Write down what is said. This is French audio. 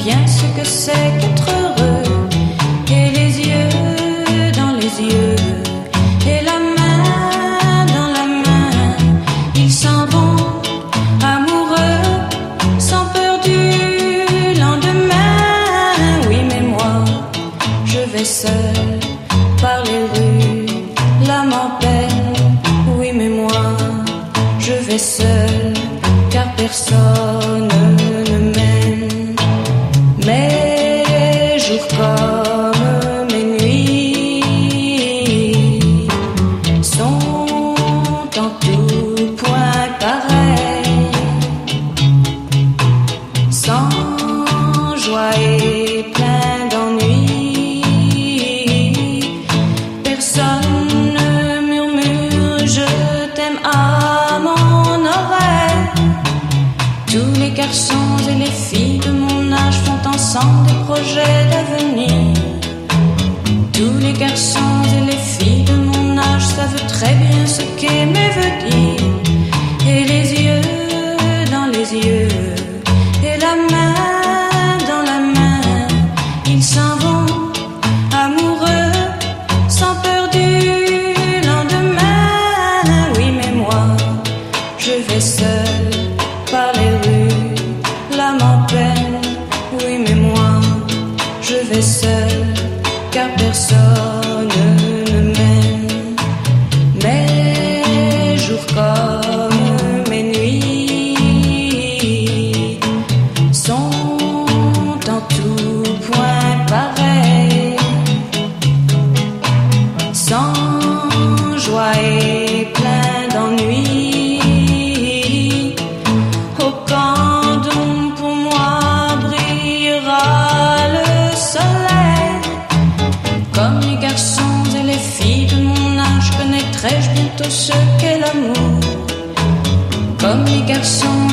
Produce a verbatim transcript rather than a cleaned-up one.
bien ce que c'est qu'être heureux. Et les yeux dans les yeux, et la main dans la main, ils s'en vont amoureux, sans peur du lendemain. Oui, mais moi, je vais seul par les rues, l'âme en peine. Oui, mais moi, je vais seul, car personne ne m'aime. Mes jours comme mes nuits sont en tout point pareils, sans joie et plein d'ennui. Personne ne murmure je t'aime à mon oreille. Tous les garçons et les filles de mon âge font ensemble des projets d'avenir. Tous les garçons et les filles de mon âge savent très bien ce qu'aimer veut dire. Et les yeux dans les yeux, et la main dans la main, ils s'en vont amoureux, sans peur du lendemain. Oui, mais moi, je vais seul par les rues, l'âme en peine. Oui, mais moi, je vais seul, car personne ne m'aime. Mes jours comme mes nuits sont en tout point pareils, sans joie et plein d'ennui. Au camp d'ombre pour moi brillera le soleil. Comme les garçons et les filles de mon âge, connaîtrai-je bientôt ce qu'est l'amour. Comme les garçons